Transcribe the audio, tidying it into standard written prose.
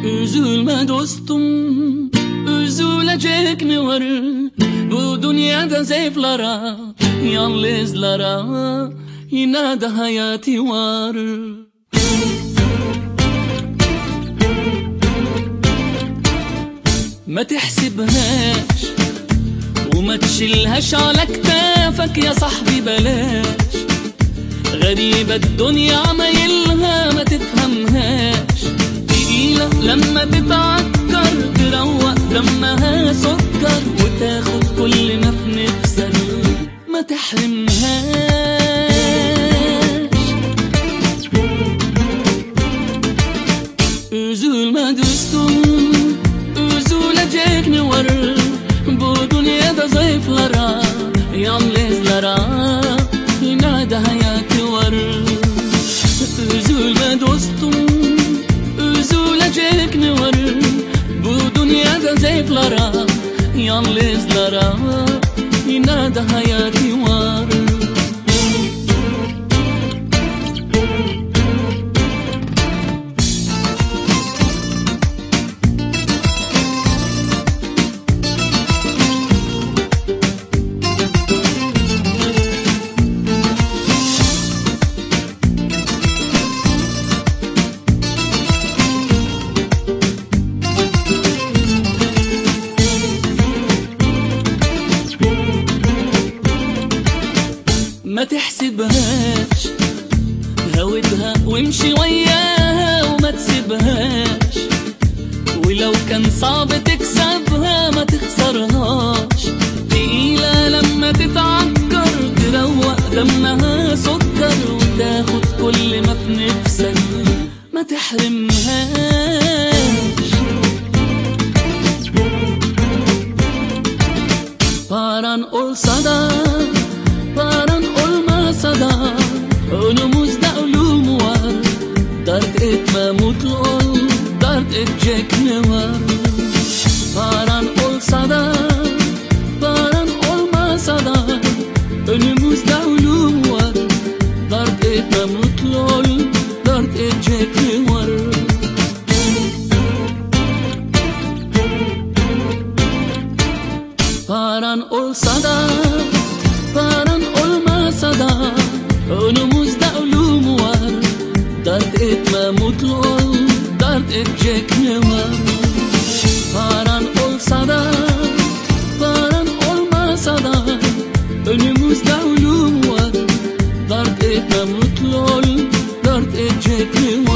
Üzülme dostum, üzülecek ne var? Bu dünyada zayıflara, yalnızlara yine de hayatı var. ما تحسبهاش وما تشيلهاش على كتافك يا صاحبي، بلاش غريبة الدنيا عمايلها ما تفهمهاش، تقيلة لما تتعكر، تروق دمها سكر، وتاخد كل ما في نفسك ما تحرمهاش. Üzülme dostum, üzülecek ne var? Bu dünyada zayıflara, yalnızlara yine de hayatı var. Üzülme dostum, üzülecek ne var? Bu dünyada zayıflara, yalnızlara yine de hayatı var. ما تحسبهاش، هودها وامشي وياها وما تسيبهاش، ولو كان صعب تكسبها ما تخسرهاش، تقيلة لما تتعكر، تروق دمها سكر، وتاخد كل ما في نفسك ما تحرمهاش. Paran olsa da, paran olmasa da, önümüzde ölüm var. Dert etme, mutlu ol, dert edecek ne var? Paran olsa da, paran olmasa da, önümüzde ölüm var. Dert etme, mutlu ol, dert edecek ne var? Paran olsa da, paran olmasa da, önümüzde ölüm var. Dert etme, mutlu ol, dert edecek ne var? Paran olsa da, paran olmasa da, önümüzde ölüm var. Dert etme, mutlu ol, dert edecek ne var?